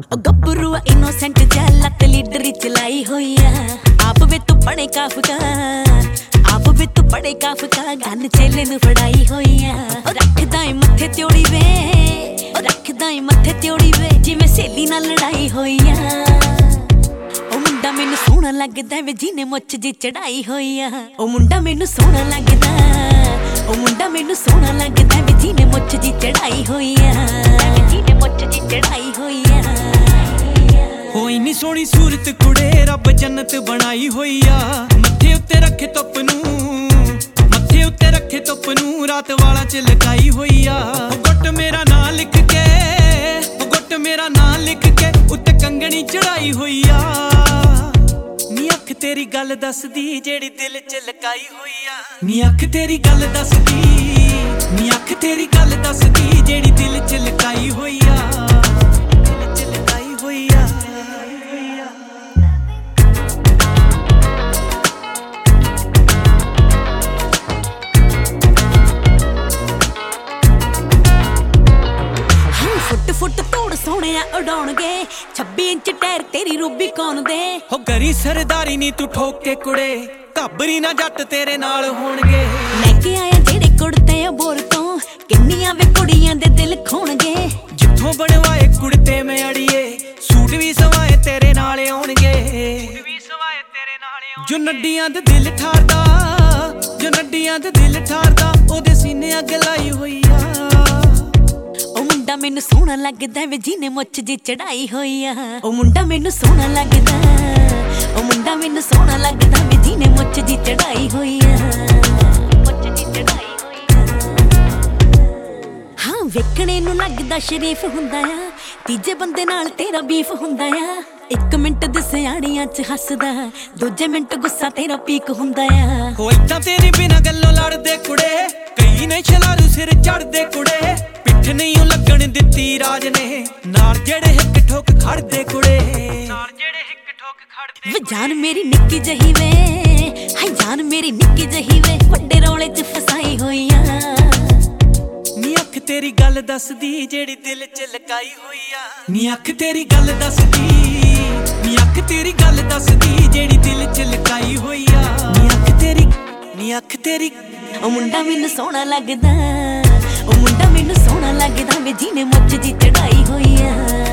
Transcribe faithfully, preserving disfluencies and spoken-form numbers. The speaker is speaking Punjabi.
ਗੱਭਰੂ ਇਨੋਸੈਂਟ ਜਿਹਾ ਲੱਤ ਲੀਡਰੀ ਚਲਾਈ ਹੋਈ ਆ। ਆਪ ਵੇ ਤੂੰ ਬੜੇ ਕਾਫਕਾ, ਆਪ ਵੇ ਤੂੰ ਬੜੇ ਕਾਫਕਾ, ਗੰਨ ਚੇਲੇ ਨੂੰ ਫੜਾਈ ਹੋਈ ਆ। ਰੱਖਦਾ ਏ ਮੱਥੇ ਤਿਉੜੀ ਵੇ, ਰੱਖਦਾ ਏ ਮੱਥੇ ਤਿਉੜੀ ਵੇ, ਜਿਵੇਂ ਸਹੇਲੀ ਨਾਲ ਲੜਾਈ ਹੋਈ ਆ। ਉਹ ਮੁੰਡਾ ਮੈਨੂੰ ਸੋਹਣਾ ਲੱਗਦਾ ਵੇ ਜਿਹਨੇ ਮੁੱਛ ਜੀ ਚੜਾਈ ਹੋਈ ਆ। ਉਹ ਮੁੰਡਾ ਮੈਨੂੰ ਸੋਹਣਾ ਲੱਗਦਾ, ਉਹ ਮੁੰਡਾ ਮੈਨੂੰ ਸੋਹਣਾ ਲੱਗਦਾ ਵੇ ਜਿਹਨੇ ਮੁੱਛ ਜੀ ਚੜਾਈ ਹੋਈ ਆ, ਜਿਹਨੇ ਮੁੱਛ ਜੀ ਚੜਾਈ ਹੋਈ ਆ। ਹੋਈ ਨੀ ਸੋਹਣੀ ਸੂਰਤ ਕੁੜੇ, ਰੱਬ ਜੰਨਤ ਬਣਾਈ ਹੋਈ ਆ। ਮੱਥੇ ਉੱਤੇ ਰੱਖੇ ਧੁੱਪ ਨੂੰ, ਮੱਥੇ ਉੱਤੇ ਰੱਖੇ ਧੁੱਪ ਨੂੰ, ਰਾਤ ਵਾਲਾ ਚ ਲਗਾਈ ਹੋਈ ਆ। ਉਹ ਗੁੱਟ ਮੇਰਾ ਨਾਂ ਲਿਖ ਕੇ, ਉਹ ਗੁੱਟ ਮੇਰਾ ਨਾਂ ਲਿਖ ਕੇ, ਉੱਤੇ ਕੰਗਣੀ ਚੜਾਈ ਹੋਈ ਆ। ਨੀ ਅੱਖ ਤੇਰੀ ਗੱਲ ਦੱਸਦੀ ਜਿਹੜੀ ਦਿਲ ਚ ਲਕਾਈ ਹੋਈ ਆ। ਨੀ ਅੱਖ ਤੇਰੀ ਗੱਲ ਦੱਸਦੀ, ਨੀ ਅੱਖ ਤੇਰੀ ਗੱਲ ਦੱਸਦੀ ਜਿਹੜੀ ਦਿਲ ਚ ਲਕਾਈ ਹੋਈ ਆ, ਦਿਲ ਚ ਲਕਾਈ ਹੋਈ ਆ। ਫੁੱਟ ਫੁੱਟ ਤੋੜ ਸੋਹਣਿਆ ਉਡਾਉਣਗੇ, ਛੱਬੀ ਇੰਚ ਟਾਇਰ ਤੇਰੀ ਰੂਬੀ ਕੌਣ ਦੇ। ਹੋ ਗਰੀ ਸਰਦਾਰੀ ਨੀ ਤੂੰ ਠੋਕ ਕੇ ਕੁੜੇ, ਘਾਬਰੀ ਨਾ ਜੱਟ ਤੇਰੇ ਨਾਲ ਹੋਣਗੇ। ਲੈ ਕੇ ਆਇਆ ਜਿਹੜੇ ਕੁੜਤੇ ਅਬੋਰ ਤੋਂ, ਕਿੰਨੀਆਂ ਵੇ ਕੁੜੀਆਂ ਦੇ ਦਿਲ ਖੋਣਗੇ। ਜਿੱਥੋਂ ਬਣਵਾਏ ਕੁੜਤੇ ਮੈਂ ਅੜੀਏ, ਸੂਟ ਵੀ ਸਵਾਏ ਤੇਰੇ ਨਾਲ ਆਉਣਗੇ, ਸੂਟ ਵੀ ਸਵਾਏ ਤੇਰੇ ਨਾਲ ਆਉਣਗੇ। ਜੋ ਨੱਡੀਆਂ ਦੇ ਦਿਲ ਠਾਰਦਾ, ਜੋ ਨੱਡੀਆਂ ਦੇ ਦਿਲ ਠਾਰਦਾ, ਉਹਦੇ ਸੀਨੇ ਅੱਗ ਲਾਈ ਹੋਈ ਆ। ਉਹ ਮੁੰਡਾ ਮੈਨੂੰ ਸੋਹਣਾ ਲੱਗਦਾ ਵੇ ਜਿਹਨੇ ਮੁੱਛ ਜੀ ਚੜਾਈ ਹੋਈ ਆ। ਉਹ ਮੁੰਡਾ ਮੈਨੂੰ ਸੋਹਣਾ ਲੱਗਦਾ, ਉਹ ਮੁੰਡਾ ਮੈਨੂੰ ਸੋਹਣਾ ਲੱਗਦਾ ਵੇ ਜਿਹਨੇ ਮੁੱਛ ਜੀ ਚੜਾਈ ਹੋਈ ਆ, ਮੁੱਛ ਜੀ ਚੜਾਈ ਹੋਈ ਆ। ਹਾਂ ਵੇਖਣੇ ਨੂੰ ਲੱਗਦਾ ਸ਼ਰੀਫ ਹੁੰਦਾ ਆ, ਤੀਜੇ ਬੰਦੇ ਨਾਲ ਤੇਰਾ ਬੀਫ ਹੁੰਦਾ ਆ। ਇੱਕ ਮਿੰਟ ਦੇ ਸਿਆਣਿਆਂ ਚ ਹੱਸਦਾ, ਦੂਜੇ ਮਿੰਟ ਗੁੱਸਾ ਤੇਰਾ ਪੀਕ ਹੁੰਦਾ ਆ। ਹੋ ਏਦਾਂ ਤੇਰੇ ਬਿਨਾਂ ਗੱਲੋਂ ਲੜਦੇ ਕੁੜੇ, ਕਈ ਨੇ ਛਲਾਰੂ ਸਿਰ ਚੜਦੇ ਕੁੜੇ। ਪਿੱਠ ਨਹੀਂ ਲੱਗਣ ਦਿੱਤੀ ਰਾਜ ਨੇ, ਨਾਲ ਜਿਹੜੇ ਹਿੱਕ ਠੋਕ ਖੜਦੇ ਕੁੜੇ, ਨਾਲ ਜਿਹੜੇ ਹਿੱਕ ਠੋਕ ਖੜਦੇ। ਵੇ ਜਾਨ ਮੇਰੀ ਨਿੱਕੀ ਜਹੀ ਵੇ, ਹਾਏ ਜਾਨ ਮੇਰੀ ਨਿੱਕੀ ਜਹੀ ਵੇ, ਵੱਡੇ ਰੌਲੇ ਚ ਫਸਾਈ ਹੋਈ ਆ। ਨੀ ਅੱਖ ਤੇਰੀ ਗੱਲ ਦੱਸਦੀ ਜਿਹੜੀ ਦਿਲ ਚ ਲਕਾਈ ਹੋਈ ਆ। ਨੀ ਅੱਖ ਤੇਰੀ ਗੱਲ ਦੱਸਦੀ, ਨੀ ਅੱਖ ਤੇਰੀ ਗੱਲ ਦੱਸਦੀ ਜਿਹੜੀ ਦਿਲ ਚ ਲਕਾਈ ਹੋਈ ਆ। ਨੀ ਅੱਖ ਤੇਰੀ, ਨੀ ਅੱਖ ਤੇਰੀ। ਉਹ ਮੁੰਡਾ ਮੈਨੂੰ ਸੋਹਣਾ ਲੱਗਦਾ, ਉਹ ਮੁੰਡਾ ਮੈਨੂੰ ਸੋਹਣਾ ਲੱਗਦਾ ਵੇ ਜਿਹਨੇ ਮੁੱਛ ਜੀ ਚੜਾਈ ਹੋਈ ਆ।